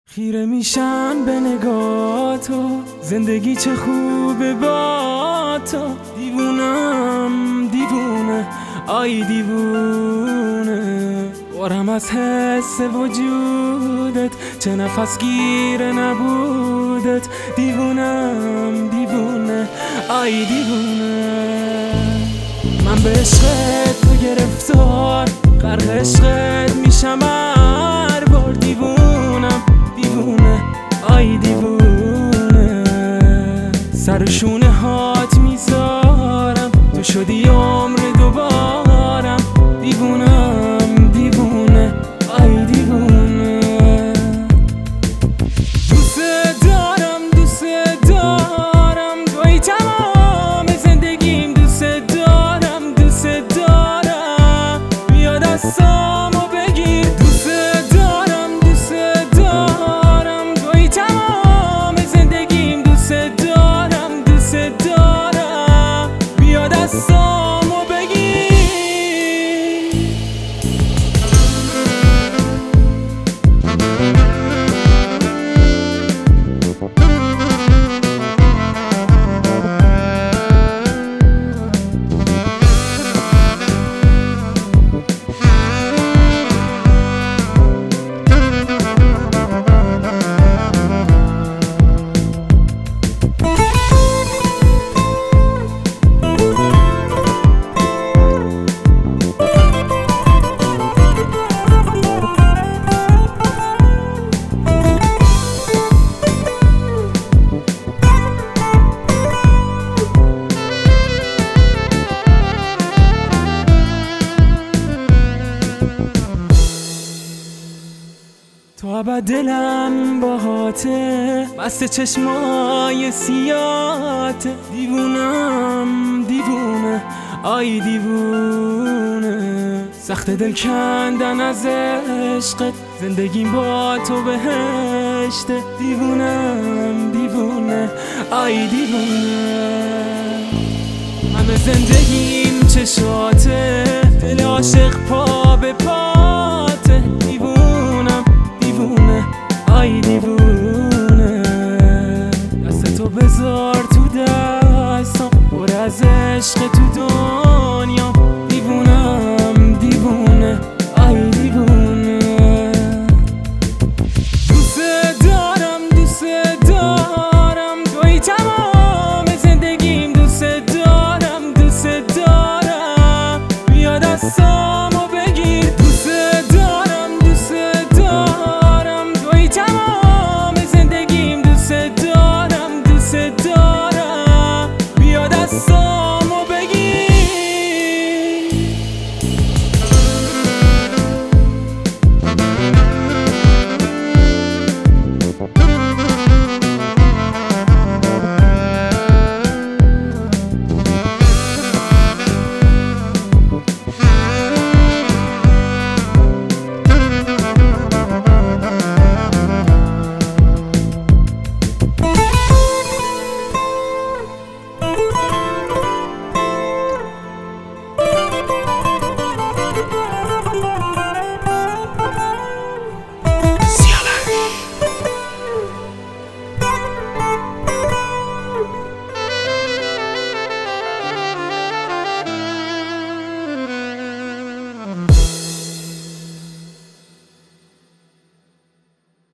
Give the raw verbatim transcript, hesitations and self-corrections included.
خیره میشن به نگاه تو، زندگی چه خوبه با تو. دیوونم دیوونه، آی دیوونه، بارم از حس وجودت، چه نفس گیره نبودت. دیوونم دیوونه، آی دیوونه، من به عشقت تو گرفتار، غرق عشقت میشم هر بار. دیوونم دیوونه، آی دیوونه، سر شونه هات میذارم، تو شدی عمر دوبارم. دیوونم دیوونه، آی دیوونه، دوست دارم دوست دارم، توی تمام زندگیم. دوست دارم دوست دارم، بیا دستامو بگیر. دوست دارم دوست دارم، توی تمام زندگیم. دوست دارم دوست دارم، بیا دستامو بگیر. تو ابد دلم باهاته، مست چشمای سیاته. دیوونم دیوونه، آی دیوونه، سخت دل کندن از عشقت، زندگیم با تو بهشته. دیوونم دیوونه، آی دیوونه، همه زندگیم چشاته، دل عاشق پا به پا.